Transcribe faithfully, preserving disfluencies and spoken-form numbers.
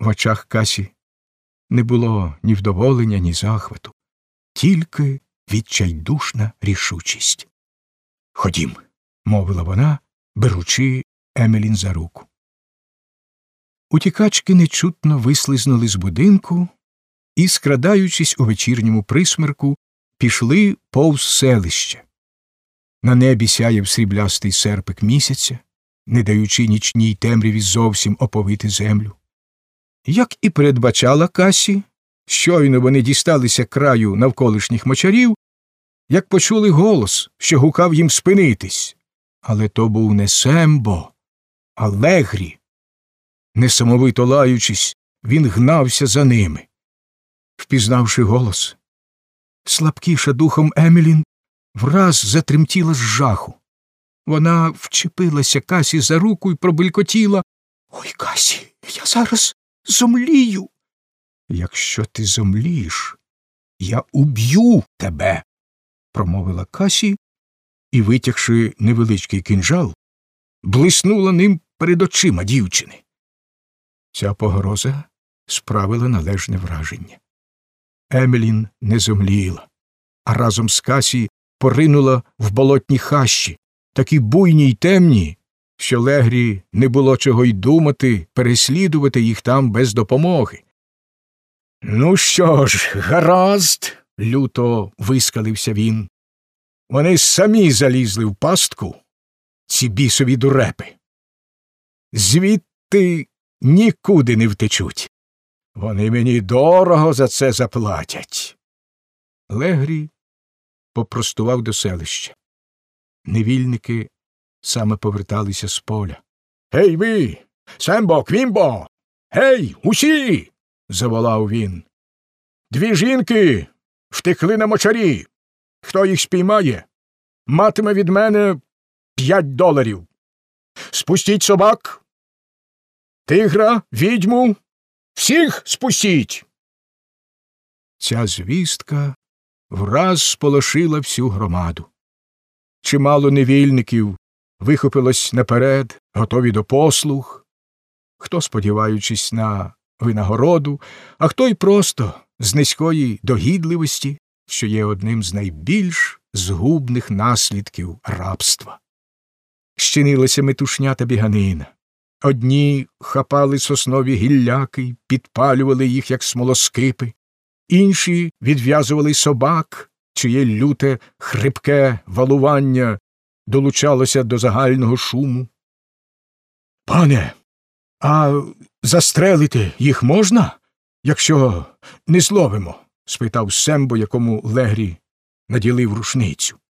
В очах Касі не було ні вдоволення, ні захвату, тільки відчайдушна рішучість. «Ходім», – мовила вона, беручи Емелін за руку. Утікачки нечутно вислизнули з будинку і, скрадаючись у вечірньому присмерку, пішли повз селище. На небі сяяв сріблястий серпик місяця, не даючи нічній темряві зовсім оповити землю. Як і передбачала Касі, щойно вони дісталися краю навколишніх мочарів, як почули голос, що гукав їм спинитись. Але то був не Сембо, а Легрі. Несамовито лаючись, він гнався за ними. Впізнавши голос, слабкіша духом Емелін враз затремтіла з жаху. Вона вчепилася Касі за руку і пробелькотіла: «Ой, Касі, я зараз зомлію!» «Якщо ти зомлієш, я уб'ю тебе!» – промовила Касі і, витягши невеличкий кинджал, блиснула ним перед очима дівчини. Ця погроза справила належне враження. Емелін не зомліла, а разом з Касі поринула в болотні хащі, такі буйні й темні, що Легрі не було чого й думати переслідувати їх там без допомоги. «Ну що ж, гаразд!» – люто вискалився він. «Вони самі залізли в пастку, ці бісові дурепи. Звідти нікуди не втечуть. Вони мені дорого за це заплатять». Легрі попростував до селища. Невільники саме поверталися з поля. «Гей ви! Сембо, Квімбо! Гей, усі!» – заволав він. «Дві жінки втекли на мочарі. Хто їх спіймає, матиме від мене п'ять доларів. Спустіть собак, тигра, відьму, всіх спустіть!» Ця звістка враз сполошила всю громаду. Чимало невільників вихопилось наперед, готові до послуг, хто сподіваючись на винагороду, а хто й просто з низької догідливості, що є одним з найбільш згубних наслідків рабства. Щинилася метушня та біганина. Одні хапали соснові гілляки, підпалювали їх, як смолоскипи, інші відв'язували собак, чиє люте, хрипке валування долучалося до загального шуму. «Пане, а застрелити їх можна, якщо не зловимо?» – спитав Сембо, якому Легрі наділив рушницю.